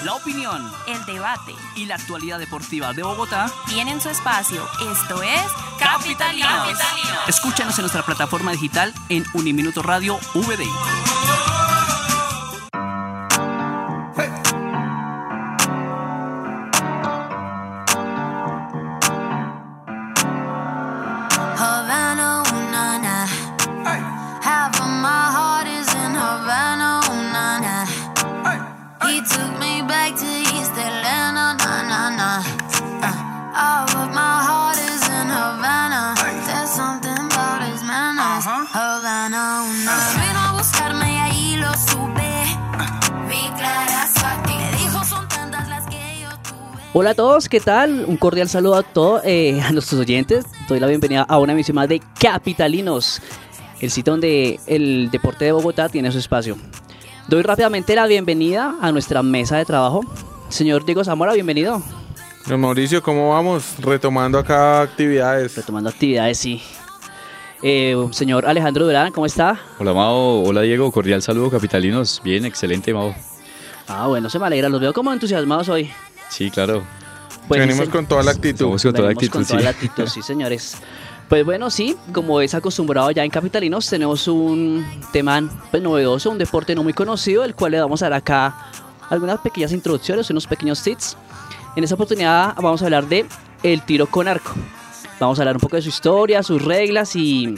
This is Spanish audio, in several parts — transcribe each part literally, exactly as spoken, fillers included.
La opinión, el debate y la actualidad deportiva de Bogotá tienen su espacio. Esto es Capitalinos. Capitalinos. Escúchanos en nuestra plataforma digital en Uniminuto Radio V D I. Hola a todos, ¿qué tal? Un cordial saludo a todos, eh, a nuestros oyentes. Doy la bienvenida a una emisión más de Capitalinos, el sitio donde el deporte de Bogotá tiene su espacio. Doy rápidamente la bienvenida a nuestra mesa de trabajo. Señor Diego Zamora, bienvenido. Don Mauricio, ¿cómo vamos? Retomando acá actividades. Retomando actividades, sí. Eh, señor Alejandro Durán, ¿cómo está? Hola Mao, hola Diego, cordial saludo capitalinos. Bien, excelente Mao. Ah, bueno, se me alegra, los veo como entusiasmados hoy. Sí, claro. Pues venimos sí, con toda la actitud. Vamos con toda la actitud, con toda sí. la actitud, sí, señores. Pues bueno, sí, como es acostumbrado ya en Capitalinos, tenemos un tema pues, novedoso, un deporte no muy conocido, el cual le vamos a dar acá algunas pequeñas introducciones, unos pequeños tips. En esta oportunidad vamos a hablar de el tiro con arco. Vamos a hablar un poco de su historia, sus reglas y...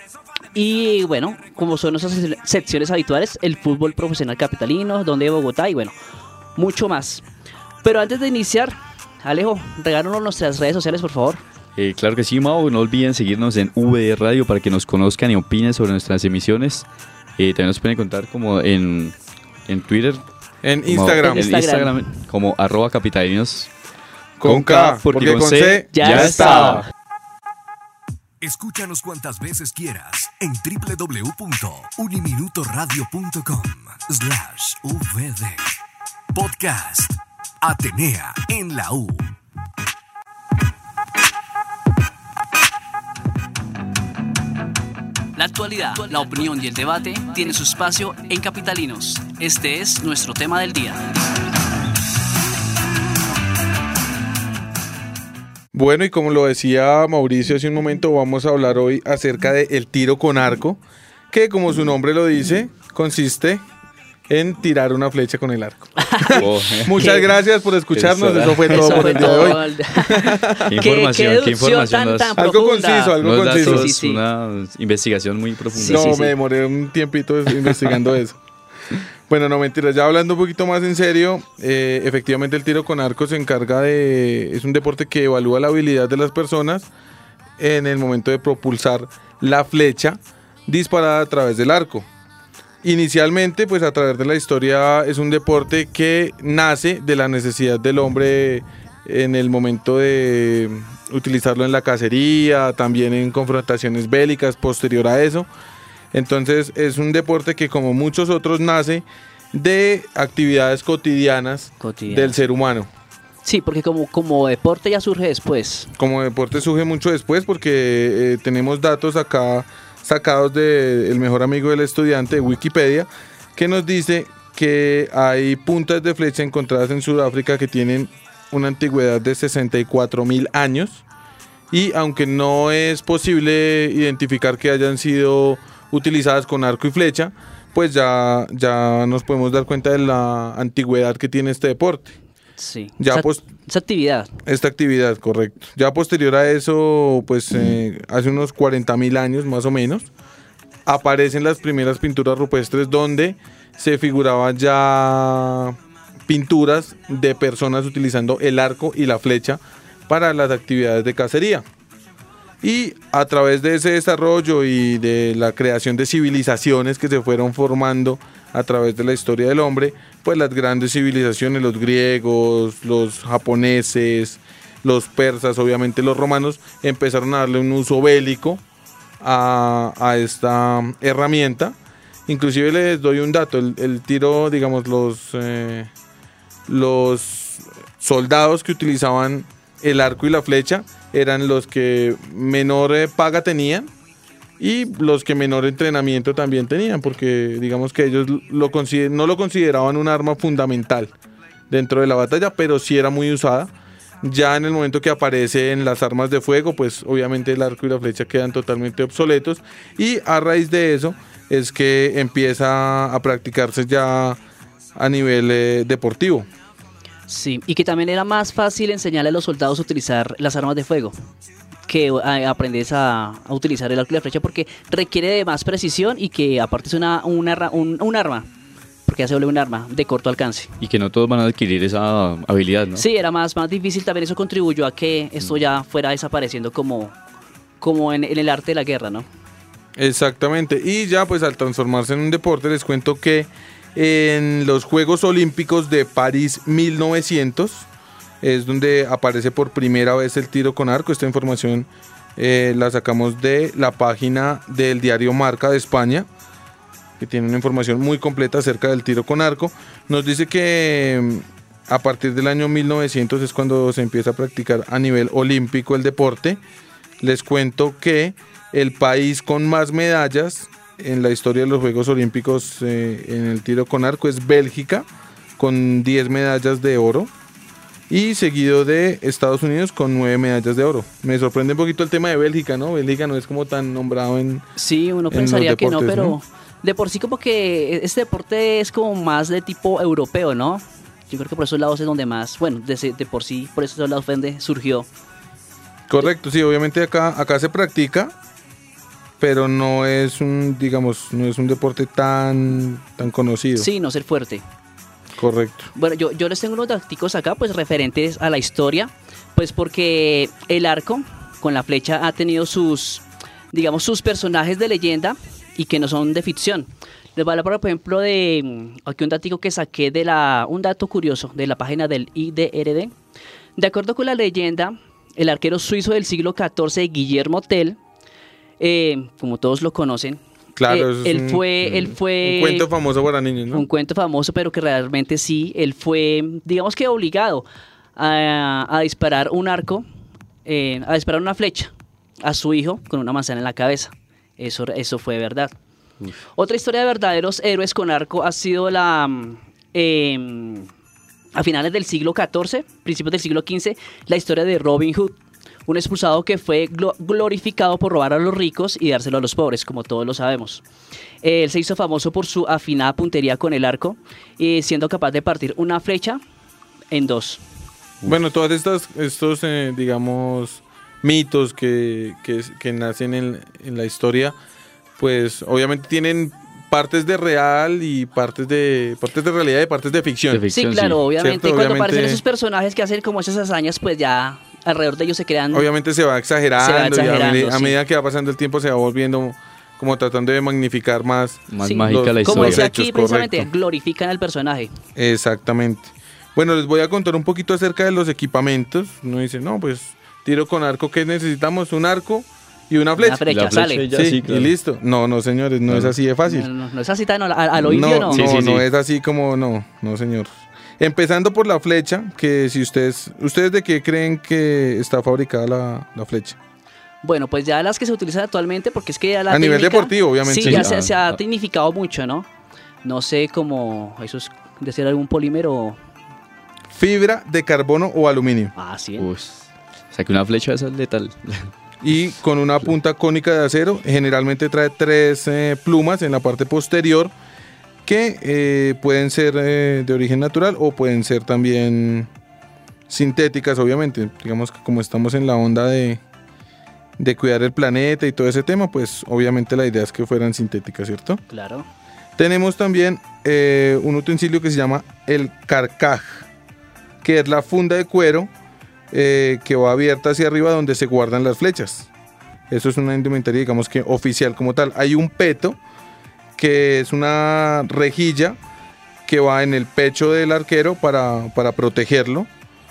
Y bueno, como son nuestras secciones habituales, el fútbol profesional capitalino, donde de Bogotá y bueno, mucho más. Pero antes de iniciar, Alejo, regálanos nuestras redes sociales, por favor. Eh, claro que sí, Mao. No olviden seguirnos en V D Radio para que nos conozcan y opinen sobre nuestras emisiones. Eh, también nos pueden encontrar como en, en Twitter. En Instagram. En Instagram, Instagram como arroba capitalinos. Con, con K, K, porque, porque con C, C ya, ya estaba. estaba. Escúchanos cuantas veces quieras en doble u doble u doble u punto uniminutoradio punto com slash V D. Podcast Atenea en la U. La actualidad, la opinión y el debate tienen su espacio en Capitalinos. Este es nuestro tema del día. Bueno, y como lo decía Mauricio hace un momento, vamos a hablar hoy acerca del tiro con arco, que como su nombre lo dice, consiste en tirar una flecha con el arco. Oh, Muchas ¿Qué? gracias por escucharnos, eso, eso fue todo eso por fue el día todo. de hoy. ¿Qué información? ¿Qué, qué información? Tan, tan algo conciso, algo Nos conciso. Sí, sí, sí. Una investigación muy profunda. Sí, no, sí, me sí. demoré un tiempito investigando eso. Bueno, no mentiras, ya hablando un poquito más en serio, eh, efectivamente el tiro con arco se encarga de... Es un deporte que evalúa la habilidad de las personas en el momento de propulsar la flecha disparada a través del arco. Inicialmente, pues a través de la historia, es un deporte que nace de la necesidad del hombre en el momento de utilizarlo en la cacería, también en confrontaciones bélicas posterior a eso. Entonces es un deporte que, como muchos otros, nace de actividades cotidianas Cotidiana. del ser humano. Sí, porque como, como deporte ya surge después. Como deporte surge mucho después porque eh, tenemos datos acá sacados del mejor amigo del estudiante, Wikipedia, que nos dice que hay puntas de flecha encontradas en Sudáfrica que tienen una antigüedad de sesenta y cuatro mil años, y aunque no es posible identificar que hayan sido utilizadas con arco y flecha, pues ya, ya nos podemos dar cuenta de la antigüedad que tiene este deporte. Sí, ya esa, post- esa actividad. Esta actividad, correcto. Ya posterior a eso, pues eh, hace unos cuarenta mil años más o menos, aparecen las primeras pinturas rupestres donde se figuraban ya pinturas de personas utilizando el arco y la flecha para las actividades de cacería. Y a través de ese desarrollo y de la creación de civilizaciones que se fueron formando a través de la historia del hombre, pues las grandes civilizaciones, los griegos, los japoneses, los persas, obviamente los romanos, empezaron a darle un uso bélico a, a esta herramienta. Inclusive les doy un dato, el, el tiro, digamos, los, eh, los soldados que utilizaban el arco y la flecha eran los que menor eh, paga tenían y los que menor entrenamiento también tenían, porque digamos que ellos lo consider- no lo consideraban un arma fundamental dentro de la batalla, pero sí era muy usada. Ya en el momento que aparecen las armas de fuego, pues obviamente el arco y la flecha quedan totalmente obsoletos, y a raíz de eso es que empieza a practicarse ya a nivel eh, deportivo. Sí, y que también era más fácil enseñarle a los soldados a utilizar las armas de fuego que a, aprendes a, a utilizar el arco y la flecha, porque requiere de más precisión y que aparte es una, una, un, un arma, porque ya se vuelve un arma de corto alcance. Y que no todos van a adquirir esa habilidad, ¿no? Sí, era más, más difícil, también eso contribuyó a que esto ya fuera desapareciendo como, como en, en el arte de la guerra, ¿no? Exactamente, y ya pues al transformarse en un deporte, les cuento que en los Juegos Olímpicos de París mil novecientos es donde aparece por primera vez el tiro con arco. Esta información eh, la sacamos de la página del diario Marca de España, que tiene una información muy completa acerca del tiro con arco. Nos dice que a partir del año mil novecientos es cuando se empieza a practicar a nivel olímpico el deporte. Les cuento que el país con más medallas en la historia de los Juegos Olímpicos eh, en el tiro con arco es Bélgica, con diez medallas de oro, y seguido de Estados Unidos con nueve medallas de oro. Me sorprende un poquito el tema de Bélgica, ¿no? Bélgica no es como tan nombrado en Sí, uno en pensaría los que no, deportes, pero ¿no? de por sí como que este deporte es como más de tipo europeo, ¿no? Yo creo que por esos lados es donde más, bueno, de, de por sí, por esos lados fue donde surgió. Correcto, sí, obviamente acá, acá se practica, pero no es un, digamos, no es un deporte tan, tan conocido. Sí, no ser fuerte. Correcto. Bueno, yo, yo les tengo unos datos acá, pues referentes a la historia, pues porque el arco con la flecha ha tenido sus, digamos, sus personajes de leyenda y que no son de ficción. Les voy a hablar, por ejemplo, de aquí un dato que saqué de la, un dato curioso de la página del I D R D. De acuerdo con la leyenda, el arquero suizo del siglo catorce, Guillermo Tell, eh, como todos lo conocen, Claro, eh, eso es él un, fue, él fue un cuento famoso para niños, ¿no? un cuento famoso, pero que realmente sí, él fue, digamos que obligado a, a disparar un arco, eh, a disparar una flecha a su hijo con una manzana en la cabeza. Eso, eso fue verdad. Uf. Otra historia de verdaderos héroes con arco ha sido la... Eh, a finales del siglo catorce, principios del siglo quince, la historia de Robin Hood, un expulsado que fue glorificado por robar a los ricos y dárselo a los pobres, como todos lo sabemos. Él se hizo famoso por su afinada puntería con el arco, y siendo capaz de partir una flecha en dos. Bueno, todas estas, estos, eh, digamos, mitos que, que, que nacen en, en la historia, pues obviamente tienen partes de real y partes de partes de realidad y partes de ficción. De ficción sí, claro, sí. obviamente. ¿Cierto? Y cuando Obviamente, aparecen esos personajes que hacen como esas hazañas, pues ya alrededor de ellos se crean... Obviamente se va exagerando, Se va exagerando, y a, a sí. medida que va pasando el tiempo se va volviendo como tratando de magnificar más. Más Sí. mágica Los- la Como historia. decía hechos, aquí, precisamente, correcto. glorifican al personaje. Exactamente. Bueno, les voy a contar un poquito acerca de los equipamientos. Uno dice, no, pues tiro con arco, ¿qué necesitamos? Un arco y una flecha. Una flecha, La flecha sale. y ya, Sí, sí, claro. y listo. No, no, señores, no No. es así de fácil. No, no, no es así tan a, a lo indio, ¿no? No, Sí, no, sí, no sí. es así como, no, no, señor. Empezando por la flecha, que si ustedes, ¿ustedes de qué creen que está fabricada la, la flecha? Bueno, pues ya las que se utilizan actualmente, porque es que ya la A nivel técnica- deportivo, obviamente. Sí, Sí. ya se, Ah, se ha ah. tecnificado mucho, ¿no? No sé cómo, eso es decir algún polímero. Fibra de carbono o aluminio. Ah, sí. Uy, o sea que una flecha esa es letal. Y con una punta cónica de acero, generalmente trae tres eh, plumas en la parte posterior que eh, pueden ser eh, de origen natural o pueden ser también sintéticas, obviamente. Digamos que como estamos en la onda de, de cuidar el planeta y todo ese tema, pues obviamente la idea es que fueran sintéticas, ¿cierto? Claro. Tenemos también eh, un utensilio que se llama el carcaj, que es la funda de cuero eh, que va abierta hacia arriba donde se guardan las flechas. Eso es una indumentaria, digamos que oficial como tal. Hay un peto, que es una rejilla que va en el pecho del arquero para, para protegerlo.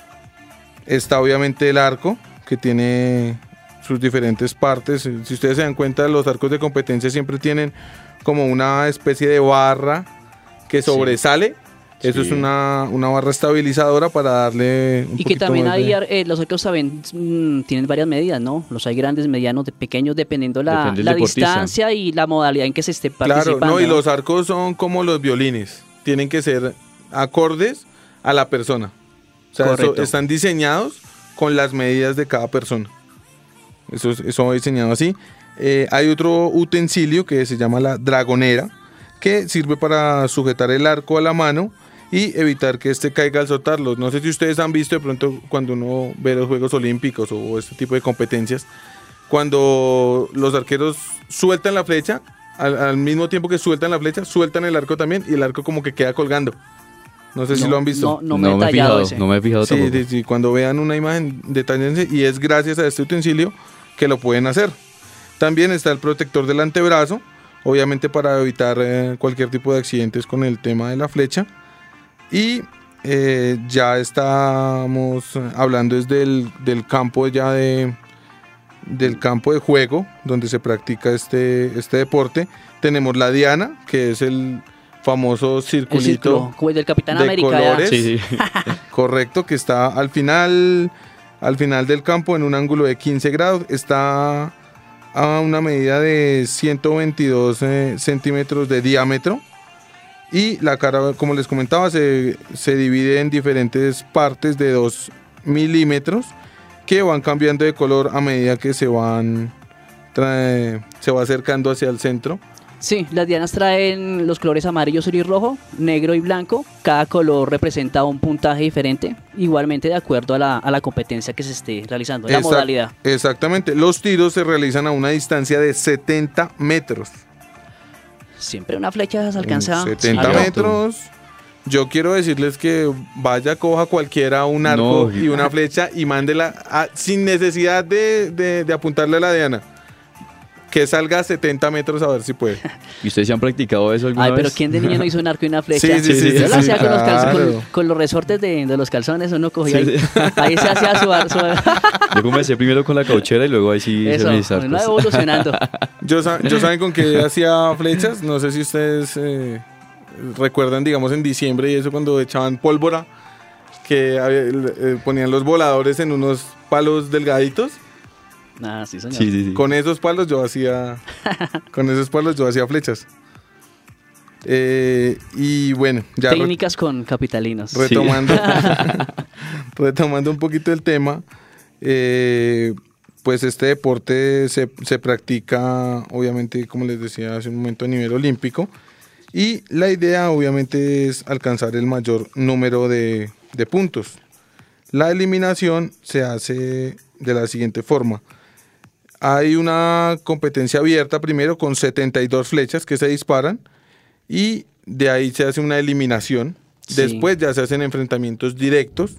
Está obviamente el arco, que tiene sus diferentes partes. Si ustedes se dan cuenta, los arcos de competencia siempre tienen como una especie de barra que Sí. sobresale. Eso Sí. es una, una barra estabilizadora para darle un Y que poquito también más hay, de- ar- eh, los arcos también mm, tienen varias medidas, ¿no? Los hay grandes, medianos, de pequeños, dependiendo la, Depende del la deportista. distancia y la modalidad en que se esté Claro, participando. no, y ¿no? los arcos son como los violines. Tienen que ser acordes a la persona. O sea, eso- Correcto. están diseñados con las medidas de cada persona. Eso, es- eso va diseñado así. Eh, hay otro utensilio que se llama la dragonera, que sirve para sujetar el arco a la mano y evitar que este caiga al soltarlo. No sé si ustedes han visto de pronto cuando uno ve los Juegos Olímpicos o este tipo de competencias, cuando los arqueros sueltan la flecha, al, al mismo tiempo que sueltan la flecha, sueltan el arco también y el arco como que queda colgando. No sé si No, lo han visto. No, no me he he detallado fijado, ese. no me he fijado Sí, tampoco. sí, sí, cuando vean una imagen, detállense, y es gracias a este utensilio que lo pueden hacer. También está el protector del antebrazo, obviamente para evitar eh, cualquier tipo de accidentes con el tema de la flecha. Y eh, ya estamos hablando es del, del campo ya de del campo de juego donde se practica este, este deporte. Tenemos la diana, que es el famoso El circulito círculo, como el del Capitán de América. ya. colores. Sí, sí. Correcto, que está al final, al final del campo en un ángulo de quince grados. Está a una medida de ciento veintidós eh, centímetros de diámetro. Y la cara, como les comentaba, se, se divide en diferentes partes de dos milímetros que van cambiando de color a medida que se van trae- se va acercando hacia el centro. Sí, las dianas traen los colores amarillo, azul y rojo, negro y blanco. Cada color representa un puntaje diferente, igualmente de acuerdo a la, a la competencia que se esté realizando, la Exact- modalidad. Exactamente. Los tiros se realizan a una distancia de setenta metros. Siempre una flecha se alcanza. setenta alto. metros. Yo quiero decirles que vaya, coja cualquiera un arco No. y una flecha y mándela a- sin necesidad de, de- de apuntarle a la diana. Que salga a setenta metros a ver si puede. ¿Y ustedes se han practicado eso alguna Ay, vez? pero ¿quién de niño no hizo un arco y una flecha? Sí, sí, sí, Yo sí, lo hacía sí, con, los calz- con- claro. con los resortes de, de los calzones, uno cogía Sí, ahí, sí. ahí se hacía su, ar- su Yo comencé primero con la cauchera y luego ahí sí hice eso, mis uno arcos. evolucionando. Yo, sa- yo saben con qué hacía flechas. No sé si ustedes eh, recuerdan, digamos, en diciembre y eso cuando echaban pólvora, que había- eh, ponían los voladores en unos palos delgaditos. Ah, sí, señor. Sí, sí, sí. Con esos palos yo hacía con esos palos yo hacía flechas. Eh, y bueno, ya re- Técnicas con capitalinos. retomando retomando un poquito el tema, eh, pues este deporte se, se practica obviamente, como les decía hace un momento, a nivel olímpico, y la idea obviamente es alcanzar el mayor número de, de puntos. La eliminación se hace de la siguiente forma. Hay una competencia abierta primero con setenta y dos flechas que se disparan, y de ahí se hace una eliminación. Sí. Después ya se hacen enfrentamientos directos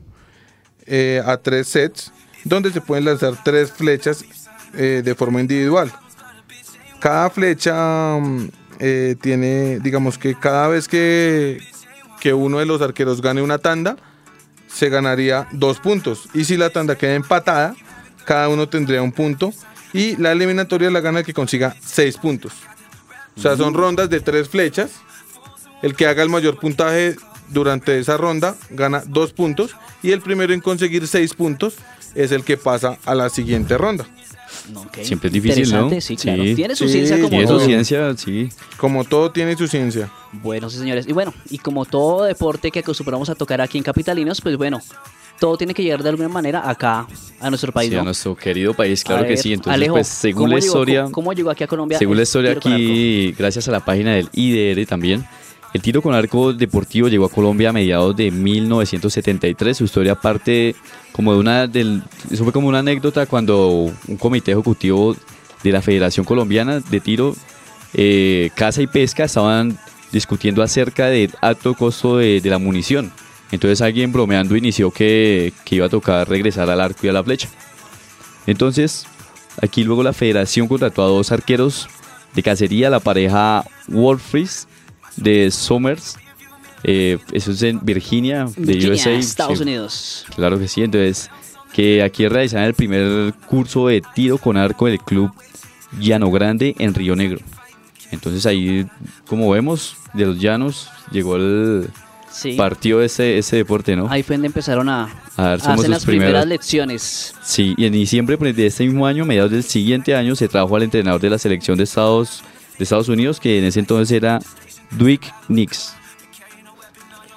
eh, a tres sets, donde se pueden lanzar tres flechas eh, de forma individual. Cada flecha mm, eh, tiene, digamos que cada vez que, que uno de los arqueros gane una tanda, se ganaría dos puntos. Y si la tanda queda empatada, cada uno tendría un punto. Y la eliminatoria la gana el que consiga seis puntos. O sea, son rondas de tres flechas. El que haga el mayor puntaje durante esa ronda gana dos puntos. Y el primero en conseguir seis puntos es el que pasa a la siguiente ronda. Ok. Siempre es difícil, ¿no? Interesante, sí, claro. Sí. Tiene su Sí, ciencia como Tiene su todo. ciencia, sí. Como todo tiene su ciencia. Bueno, sí, señores. Y bueno, y como todo deporte que acostumbramos a tocar aquí en Capitalinos, pues bueno, todo tiene que llegar de alguna manera acá, a nuestro país, Sí, a ¿no? nuestro querido país, claro A que ver, sí. Entonces, Alejo, pues, según ¿cómo la llegó- historia, ¿cómo, cómo llegó aquí a Colombia? según la el historia tiro con arco? aquí, gracias a la página del I D R también, el tiro con arco deportivo llegó a Colombia a mediados de mil novecientos setenta y tres. Su historia parte como de una, del, eso fue como una anécdota cuando un comité ejecutivo de la Federación Colombiana de Tiro, eh, Caza y Pesca estaban discutiendo acerca del alto costo de, de la munición. Entonces alguien bromeando inició que, que iba a tocar regresar al arco y a la flecha. Entonces, aquí luego la federación contrató a dos arqueros de cacería, la pareja Wolfries de Somers, eh, eso es en Virginia, de Virginia, U S A. Estados sí, Unidos. claro que sí, entonces, que aquí realizaron el primer curso de tiro con arco del club Llano Grande en Río Negro. Entonces ahí, como vemos, de los llanos llegó el Sí. partido de ese, ese deporte, ¿no? Ahí fue donde empezaron a, A ver, a somos hacer los las primeras primeros. lecciones. Sí, y en diciembre pues, de este mismo año, mediados del siguiente año, se trajo al entrenador de la selección de Estados, de Estados Unidos, que en ese entonces era Dwight Nix.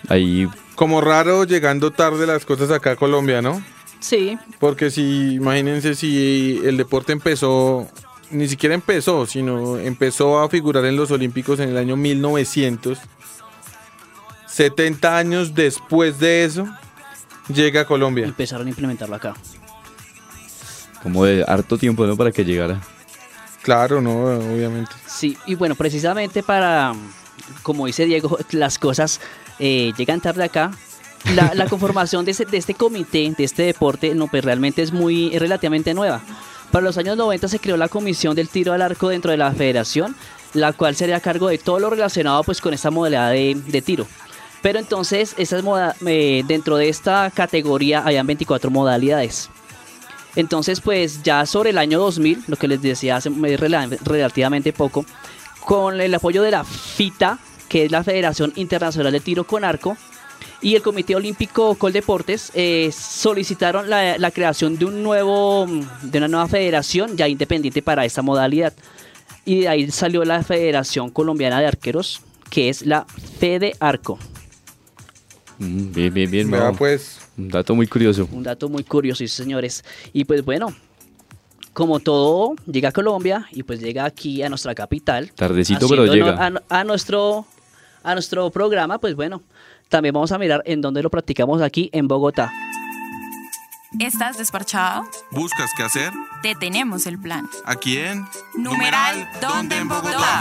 Ahí, Como raro llegando tarde las cosas acá a Colombia, ¿no? Sí, Porque si, imagínense si el deporte empezó, ni siquiera empezó, sino empezó a figurar en los Olímpicos en el año mil novecientos. setenta años después de eso, llega a Colombia. empezaron a implementarlo acá. como de harto tiempo, ¿no? Para que llegara. Claro, no, obviamente. Sí, y bueno, precisamente para, como dice Diego, las cosas eh, llegan tarde acá. La, la conformación de, ese- de este comité, de este deporte, no, pues realmente es muy, es relativamente nueva. Para los años noventa se creó la comisión del tiro al arco dentro de la federación, la cual sería a cargo de todo lo relacionado pues con esta modalidad de, de tiro. Pero entonces, esas moda- eh, dentro de esta categoría habían veinticuatro modalidades. Entonces, pues ya sobre el año dos mil, lo que les decía hace eh, rela- relativamente poco, con el apoyo de la FITA, que es la Federación Internacional de Tiro con Arco, y el Comité Olímpico Coldeportes, eh, solicitaron la, la creación de un nuevo, de una nueva federación ya independiente para esta modalidad. Y de ahí salió la Federación Colombiana de Arqueros, que es la Fede Arco. Mm, bien, bien, bien. Vea, Mau. pues, Un dato muy curioso. Un dato muy curioso, sí, señores. Y pues bueno, como todo llega a Colombia y pues llega aquí a nuestra capital. Tardecito, pero haciendo llega. honor A, a nuestro, a nuestro programa, pues bueno, también vamos a mirar en dónde lo practicamos aquí en Bogotá. ¿Estás desparchado? ¿Buscas qué hacer? Te tenemos el plan. ¿A quién? Numeral, ¿dónde en Bogotá?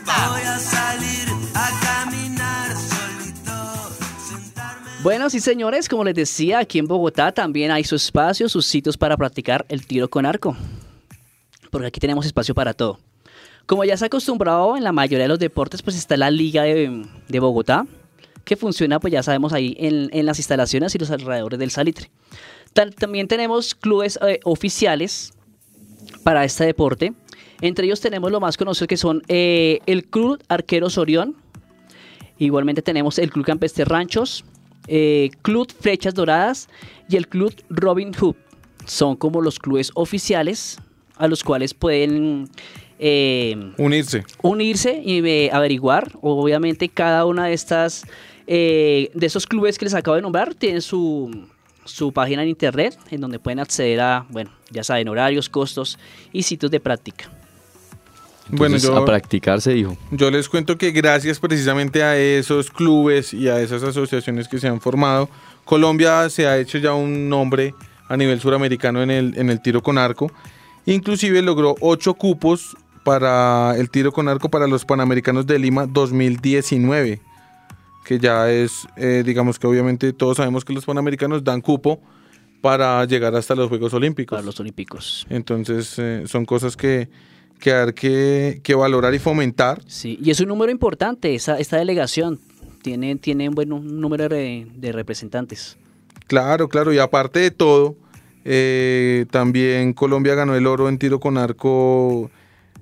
Bueno, sí, señores, como les decía, aquí en Bogotá también hay su espacio, sus sitios para practicar el tiro con arco. Porque aquí tenemos espacio para todo. Como ya se ha acostumbrado en la mayoría de los deportes, pues está la Liga de, de Bogotá, que funciona, pues ya sabemos, ahí en, en las instalaciones y los alrededores del Salitre. Tal- también tenemos clubes eh, oficiales para este deporte. Entre ellos tenemos lo más conocido que son eh, el Club Arqueros Orión. Igualmente tenemos el Club Campestre Ranchos, eh, Club Flechas Doradas y el Club Robin Hood. Son como los clubes oficiales a los cuales pueden eh, unirse. unirse y eh, averiguar. Obviamente cada una de estas eh, de esos clubes que les acabo de nombrar tiene su, su página en internet en donde pueden acceder a, bueno, ya saben, horarios, costos y sitios de práctica. Bueno, Entonces, yo, a practicar se dijo. yo les cuento que gracias precisamente a esos clubes y a esas asociaciones que se han formado, Colombia se ha hecho ya un nombre a nivel suramericano en el, en el tiro con arco. Inclusive logró ocho cupos para el tiro con arco para los Panamericanos de Lima dos mil diecinueve, que ya es, eh, digamos que obviamente todos sabemos que los Panamericanos dan cupo para llegar hasta los Juegos Olímpicos. Para los olímpicos. Entonces eh, son cosas que, que hay que, que valorar y fomentar. Sí, y es un número importante, esa, esta delegación tiene, tiene un buen un número de, de representantes. Claro, claro, y aparte de todo, eh, también Colombia ganó el oro en tiro con arco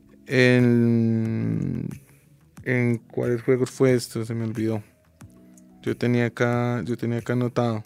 en... ¿En cuáles juegos fue esto? Se me olvidó. Yo tenía acá, yo tenía acá anotado.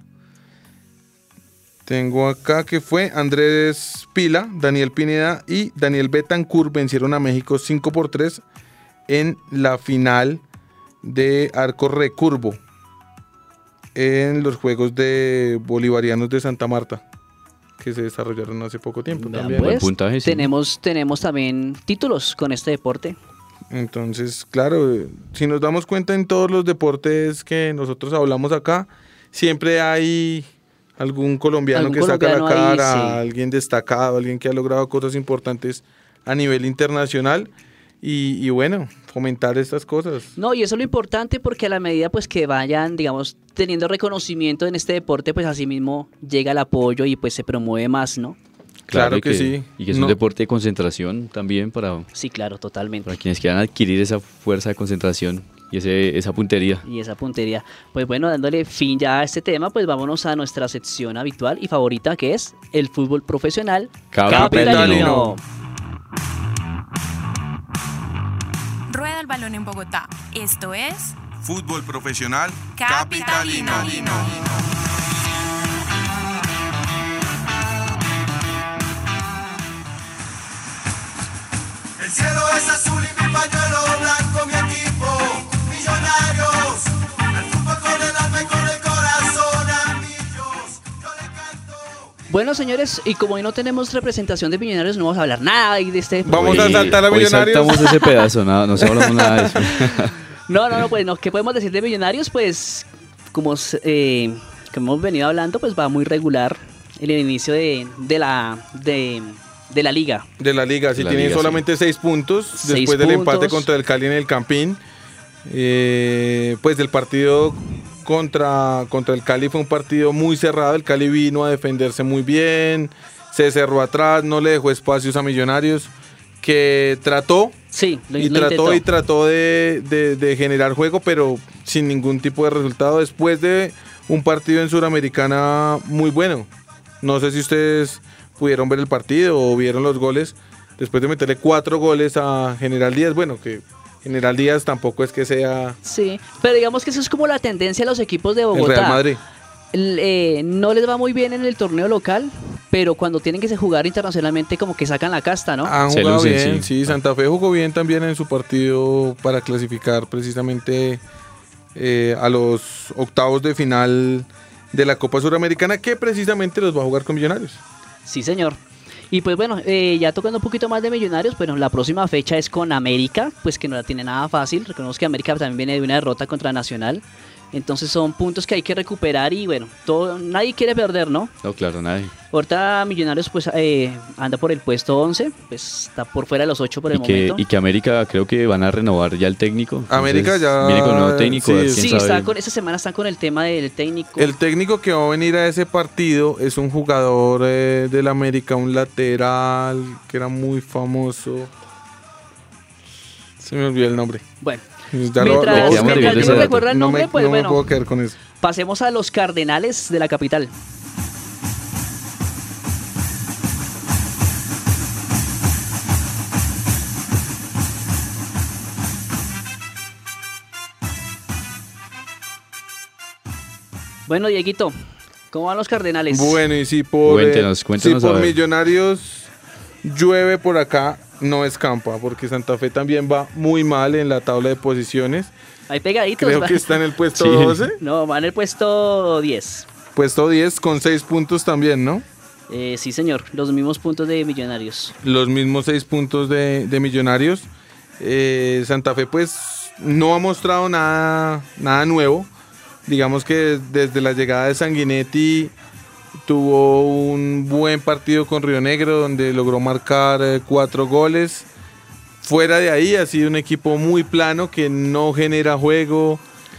Tengo acá que fue Andrés Pila, Daniel Pineda y Daniel Betancourt vencieron a México cinco por tres en la final de arco recurvo en los Juegos de Bolivarianos de Santa Marta, que se desarrollaron hace poco tiempo Vean, también. Buen puntaje, sí. tenemos, tenemos también títulos con este deporte. Entonces, claro, eh, si nos damos cuenta en todos los deportes que nosotros hablamos acá, siempre hay algún colombiano Algún que saca la colombiano ahí, cara, sí. alguien destacado, alguien que ha logrado cosas importantes a nivel internacional y, y bueno, fomentar estas cosas. No, y eso es lo importante porque a la medida pues que vayan, digamos, teniendo reconocimiento en este deporte, pues así mismo llega el apoyo y pues se promueve más, ¿no? Claro y que sí. Y que es No. un deporte de concentración también para, Sí, claro, totalmente. para quienes quieran adquirir esa fuerza de concentración y ese, esa puntería. Y esa puntería. Pues bueno, dándole fin ya a este tema, pues vámonos a nuestra sección habitual y favorita que es el fútbol profesional Capitalino. Rueda el balón en Bogotá. Esto es Fútbol profesional Capitalino. capitalino. El cielo es azul y mi pañuelo blanco, mi equipo, Millonarios. El fútbol con el alma y Bueno, señores, y como hoy no tenemos representación de Millonarios, no vamos a hablar nada de este... Vamos a Hoy- saltar a hoy Millonarios. saltamos ese pedazo, no, no se hablamos nada de eso. No, no, no, pues no, ¿qué podemos decir de Millonarios? Pues, como, eh, como hemos venido hablando, pues va muy regular en el inicio de, de, la, de, de la liga. De la liga, sí, La tienen liga, solamente seis puntos Seis después del puntos. empate contra el Cali en el Campín. Eh, pues el partido contra, contra el Cali fue un partido muy cerrado. El Cali vino a defenderse muy bien, se cerró atrás, no le dejó espacios a Millonarios, que trató Sí, lo, y lo trató intentó. y trató de, de- de generar juego, pero sin ningún tipo de resultado después de un partido en Suramericana muy bueno. No sé si ustedes pudieron ver el partido o vieron los goles. Después de meterle cuatro goles a General Díaz, bueno, que General Díaz tampoco es que sea Sí, pero digamos que eso es como la tendencia de los equipos de el Bogotá. Real Madrid. El, eh, no les va muy bien en el torneo local, pero cuando tienen que se jugar internacionalmente como que sacan la casta, ¿no? Han Se jugado lucen, bien, sí. sí. Santa Fe jugó bien también en su partido para clasificar precisamente eh, a los octavos de final de la Copa Suramericana, que precisamente los va a jugar con Millonarios. Sí, señor. Y pues bueno, eh, ya tocando un poquito más de Millonarios, bueno, la próxima fecha es con América, pues que no la tiene nada fácil. Recordemos que América también viene de una derrota contra Nacional. Entonces son puntos que hay que recuperar y bueno, todo, nadie quiere perder, ¿no? No, claro, nadie. Ahorita Millonarios pues eh, anda por el puesto once, pues está por fuera de los ocho por el Y que, momento. y que América creo que van a renovar ya el técnico. Entonces, América ya- Viene con nuevo técnico, sí, a ver quién Sí, sabe. está con, esta semana están con el tema del técnico. El técnico que va a venir a ese partido es un jugador eh, del América, un lateral que era muy famoso. Se me olvidó el nombre. Bueno, Ya lo- mientras, lo- quedamos mientras debiendo ese Diego dato. recuerda el no nombre, me, pues no me bueno, puedo quedar con eso. pasemos a los Cardenales de la capital. Bueno, Dieguito, ¿cómo van los Cardenales? Bueno, y si por, eh, Cuéntenos, cuéntenos, si por a ver. Millonarios llueve por acá, no escampa, porque Santa Fe también va muy mal en la tabla de posiciones. Ahí pegaditos. Creo va. que está en el puesto Sí. doce, No, va en el puesto diez. puesto diez con seis puntos también, ¿no? Eh, sí, señor, los mismos puntos de Millonarios. Los mismos seis puntos de, de Millonarios. Eh, Santa Fe pues no ha mostrado nada, nada nuevo. Digamos que desde la llegada de Sanguinetti tuvo un buen partido con Río Negro donde logró marcar eh, cuatro goles. Fuera de ahí ha sido un equipo muy plano que no genera juego,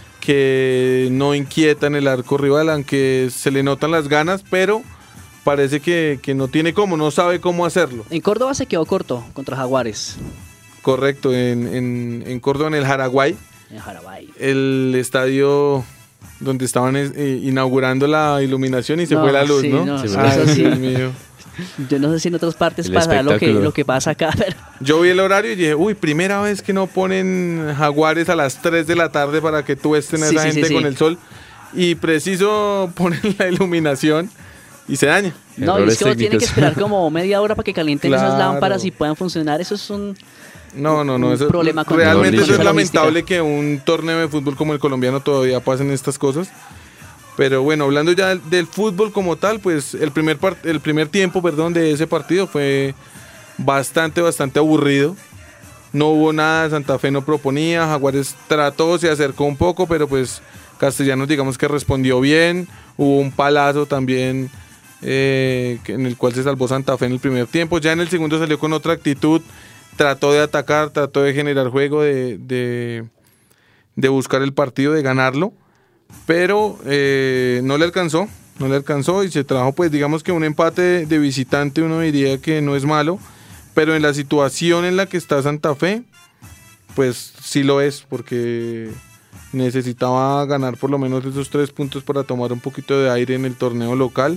que no inquieta en el arco rival, aunque se le notan las ganas, pero parece que, que no tiene cómo, no sabe cómo hacerlo. En Córdoba se quedó corto contra Jaguares, Correcto, en, en, en Córdoba, en el Jaraguay, en Jarabay. el estadio donde estaban eh, inaugurando la iluminación y se No, fue la luz, sí, ¿no? no, sí, Ay, eso sí. Dios mío. Yo no sé si en otras partes El pasará lo que, espectáculo. lo que pasa acá, pero Yo vi el horario y dije, uy, primera vez que no ponen Jaguares a las tres de la tarde para que tú estés a Sí, esa sí, sí, gente sí. con el sol. Y preciso ponen la iluminación y se daña. no, y Errores es que uno tiene que técnicos. esperar como media hora para que calienten esas Claro. lámparas y puedan funcionar. Eso es un... No, no, no. Un Eso, problema con- realmente con eso es la logística. lamentable que un torneo de fútbol como el colombiano todavía pasen estas cosas. Pero bueno, hablando ya del, del fútbol como tal, pues el primer, par- el primer tiempo perdón, de ese partido fue bastante, bastante aburrido. No hubo nada, Santa Fe no proponía, Jaguares trató, se acercó un poco, pero pues Castellanos digamos que respondió bien. Hubo un palazo también eh, que- en el cual se salvó Santa Fe en el primer tiempo. Ya en el segundo salió con otra actitud, trató de atacar, trató de generar juego, de, de, de buscar el partido, de ganarlo, pero eh, no le alcanzó, no le alcanzó y se trajo pues digamos que un empate de visitante, uno diría que no es malo, pero en la situación en la que está Santa Fe, pues sí lo es, porque necesitaba ganar por lo menos esos tres puntos para tomar un poquito de aire en el torneo local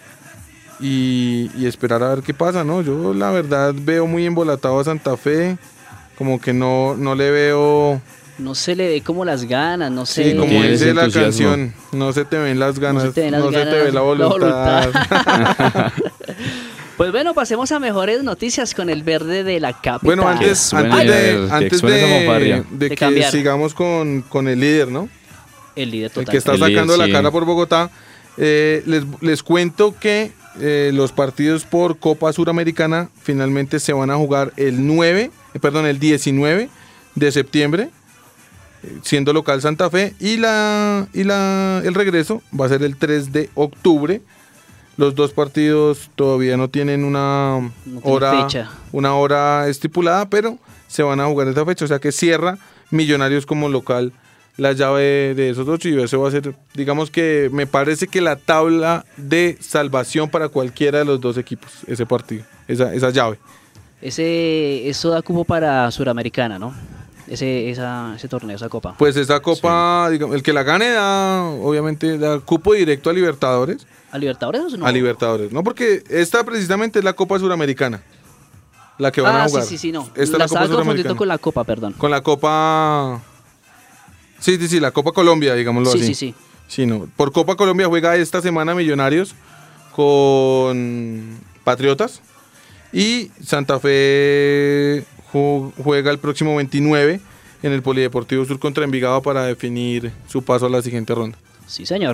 y, y esperar a ver qué pasa, ¿no? Yo la verdad veo muy embolatado a Santa Fe, como que no, no le veo... No se le ve como las ganas, no sé. Sí, como Tiene ese dice la entusiasmo. canción, no se te ven las ganas, no te se ven te, las ganas, ve la la voluntad. voluntad. Pues bueno, pasemos a mejores noticias con el verde de la capital. Bueno, Que antes, suene- antes que de, antes suene esa de, fanfarria. de De que cambiar. sigamos con, con el líder, ¿no? El líder El total. que está El líder, sacando la sí. cara por Bogotá, eh, les, les cuento que eh, los partidos por Copa Suramericana finalmente se van a jugar el nueve, eh, perdón, el diecinueve de septiembre, eh, siendo local Santa Fe, y la y la el regreso va a ser el tres de octubre. Los dos partidos todavía no tienen una No tiene hora fecha. una hora estipulada, pero se van a jugar esa fecha, o sea que cierra Millonarios como local la llave de esos ocho, y eso va a ser, digamos que me parece que la tabla de salvación para cualquiera de los dos equipos, ese partido, esa, esa llave. Ese, eso da cupo para Suramericana, ¿no? Ese, esa, ese torneo, esa copa. Pues esa copa, digamos, el que la gane da, obviamente, da cupo directo a Libertadores. ¿A Libertadores o no? A Libertadores, no, porque esta precisamente es la Copa Suramericana, la que van ah, a jugar. sí, sí, sí, no. Esta es la la estaba Copa confundiendo Suramericana. con la copa, perdón. Con la Copa... Sí, sí, sí, la Copa Colombia, digámoslo Sí, así. sí, sí. Sí, no. Por Copa Colombia juega esta semana Millonarios con Patriotas, y Santa Fe ju- juega el próximo veintinueve en el Polideportivo Sur contra Envigado para definir su paso a la siguiente ronda. Sí, señor.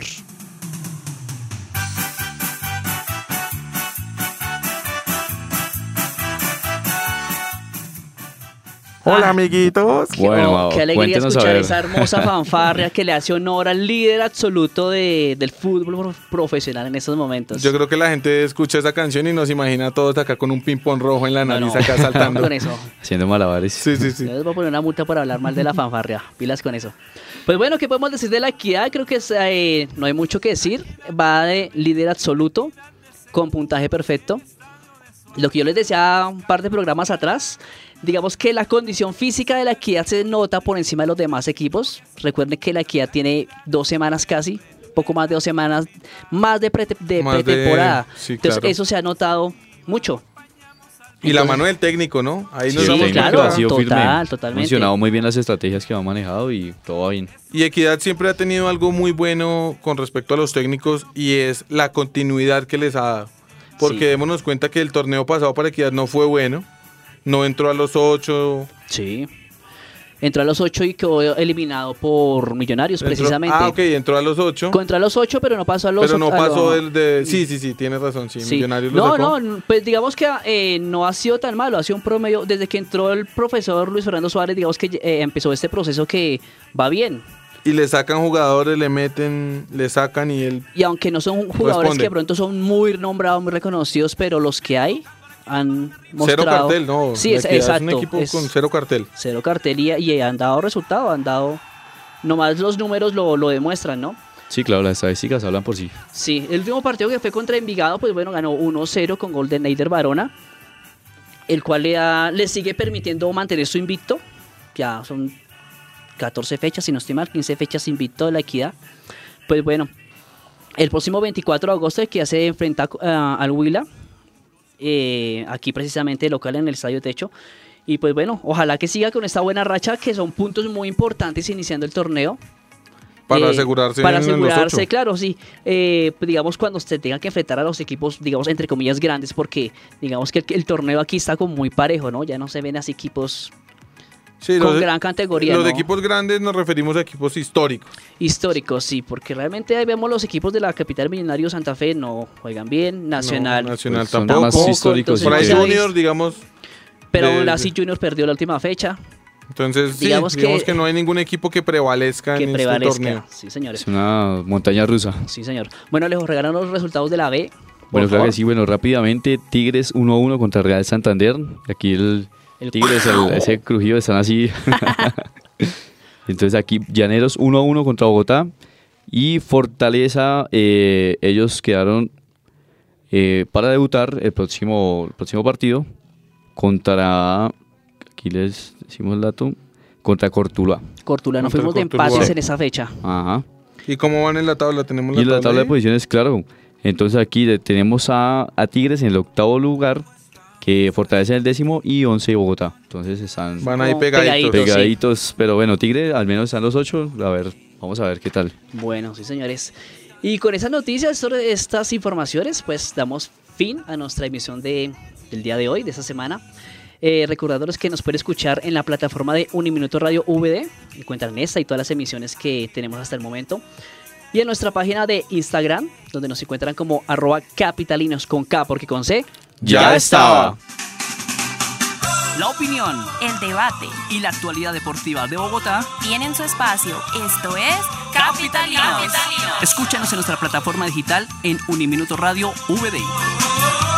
Hola, amiguitos. Qué, Bueno, oh, qué alegría cuéntenos a escuchar ver. esa hermosa fanfarria que le hace honor al líder absoluto de, del fútbol pro- profesional en estos momentos. Yo creo que la gente escucha esa canción y nos imagina a todos acá con un ping-pong rojo en la No, nariz, no. acá saltando. Con eso. Haciendo malabares. Sí, sí, sí. Yo les voy a poner una multa por hablar mal de la fanfarria. Pilas con eso. Pues bueno, ¿qué podemos decir de la Equidad? Creo que es, eh, no hay mucho que decir. Va de líder absoluto, con puntaje perfecto. Lo que yo les decía un par de programas atrás, digamos que la condición física de la Equidad se nota por encima de los demás equipos. Recuerden que la Equidad tiene dos semanas casi, poco más de dos semanas, más de, pre- de Más de- pretemporada. sí, Entonces claro. eso se ha notado mucho. Y la Entonces- mano del técnico, ¿no? Ahí Sí, nos el damos técnico claro, cuenta. ha sido total, firme. totalmente. Ha mencionado muy bien las estrategias que ha manejado y todo va bien. Y Equidad siempre ha tenido algo muy bueno con respecto a los técnicos, y es la continuidad que les ha dado. Porque Sí. démonos cuenta que el torneo pasado para Equidad no fue bueno, no entró a los ocho. Sí. Entró a los ocho y quedó eliminado por Millonarios, entró- precisamente. Ah, ok, entró a los ocho, Contra los ocho, pero no pasó a los pero no a pasó lo- del de... Sí, sí, sí, tienes razón, sí, Sí. Millonarios lo No, sacó. no, pues digamos que eh, no ha sido tan malo, ha sido un promedio. Desde que entró el profesor Luis Fernando Suárez, digamos que eh, empezó este proceso que va bien. Y le sacan jugadores, le meten, le sacan y él... Y aunque no son jugadores Responde. que de pronto son muy nombrados, muy reconocidos, pero los que hay han Cero mostrado... cartel, ¿no? Sí, La es, Equidad exacto. Es un equipo es con cero cartel. cero cartel y, y han dado resultado, han dado... Nomás los números lo, lo demuestran, ¿no? Sí, claro, las estadísticas hablan por sí. Sí, el último partido que fue contra Envigado, pues bueno, ganó uno cero con gol de Neider Barona, el cual le, da- le sigue permitiendo mantener su invicto. Ya son catorce fechas, si no estoy mal, quince fechas invicto de la Equidad. Pues bueno, el próximo veinticuatro de agosto Equidad se enfrenta ah, al Huila, eh, aquí precisamente local en el Estadio Techo. Y pues bueno, ojalá que siga con esta buena racha, que son puntos muy importantes iniciando el torneo. Para Eh, asegurarse para en los asegurarse, ocho. claro, sí. Eh, pues digamos cuando se tenga que enfrentar a los equipos, digamos entre comillas grandes, porque digamos que el, el torneo aquí está como muy parejo, ¿no? Ya no se ven así equipos Sí, con los, gran categoría, los ¿no? equipos grandes nos referimos a equipos históricos. históricos, sí, porque realmente ahí vemos los equipos de la capital Millonario Santa Fe no juegan bien, Nacional, No, Nacional Pues son tampoco. más tampoco, históricos. entonces Por ahí ya Junior, ves- digamos. pero de- aún así Junior perdió la última fecha, Entonces, sí, digamos digamos, que- que, no hay ningún equipo que prevalezca que en este prevalezca, torneo. sí señores, Es una montaña rusa. sí señor. Bueno, les regalan los resultados de la B. por Bueno, claro favor. que sí. Bueno, rápidamente, Tigres uno a uno contra Real Santander. Aquí el El Tigres, el- ese crujido, están así. Entonces aquí Llaneros uno a uno contra Bogotá. Y Fortaleza, eh, ellos quedaron eh, para debutar el próximo, el próximo partido contra, aquí les decimos el dato, contra Cortuluá. Cortula, nos Contra fuimos de Cortuluá. empates Sí. en esa fecha. Ajá. ¿Y cómo van en la tabla? ¿Tenemos la Y la tabla de ahí? posiciones, claro. Entonces aquí le- tenemos a, a Tigres en el octavo lugar, que Fortaleza en el décimo y once Bogotá. Entonces están Van ahí Como pegaditos. pegaditos. pegaditos. Pero bueno, Tigre al menos están los ocho. A ver, vamos a ver qué tal. Bueno, sí señores. Y con esas noticias, sobre estas informaciones, pues damos fin a nuestra emisión de, del día de hoy, de esta semana. Eh, recordándoles que nos puede escuchar en la plataforma de Uniminuto Radio V D. Encuentran esta y todas las emisiones que tenemos hasta el momento. Y en nuestra página de Instagram, donde nos encuentran como arroba capitalinos con K porque con C. Ya estaba. La opinión, el debate Y la actualidad deportiva de Bogotá. tienen su espacio. Esto es Capitalinos. Escúchanos en nuestra plataforma digital en Uniminuto Radio V D.